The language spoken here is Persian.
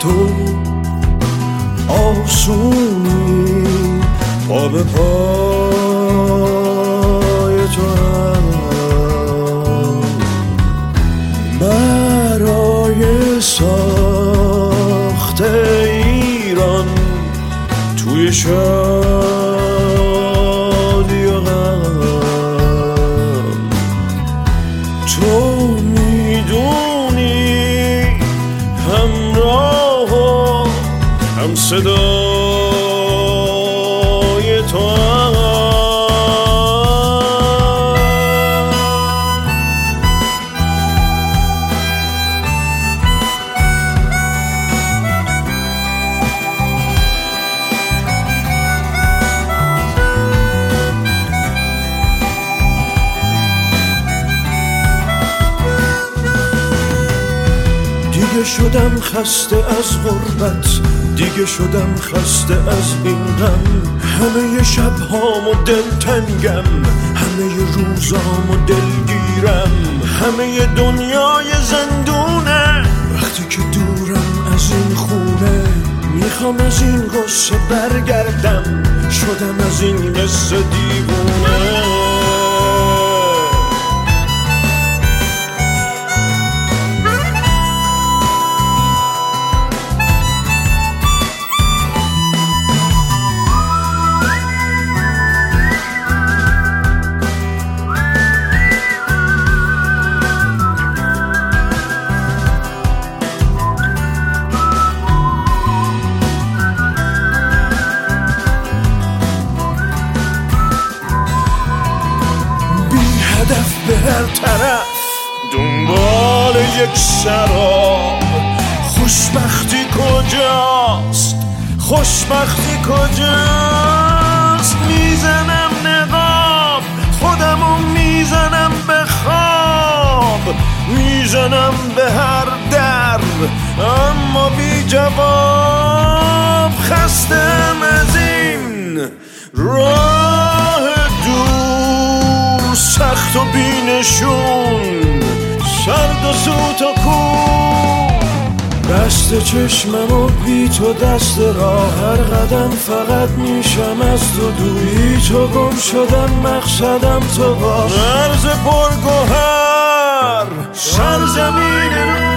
تو آسونی، پا به پای تو هم برای ساخت ایران توی شادی و غم. تو میدونی همراه و هم صدای تو هم. دیگه شدم خسته از غربت، دیگه شدم خسته از این غم. همه شبهامو دلتنگم، همه روزامو دلگیرم. همه دنیای زندونه وقتی که دورم از این خونه. میخوام از این قصه برگردم، شدم از این قصه دیوونه. هدف به هر طرف دنبال یک سراب. خوشبختی کجاست؟ خوشبختی کجاست؟ میزنم نقاب خودمو، میزنم به خواب، میزنم به هر در اما بی جواب. خستم از این راه دور، سخت و بینشون، سرد و سوت و کور. دست چشمم و بی تو دست راه، هر قدم فقط میشم از تو دور. بی تو گم شدم، مقصدم تو باش، مرز پرگوهر، سرزمین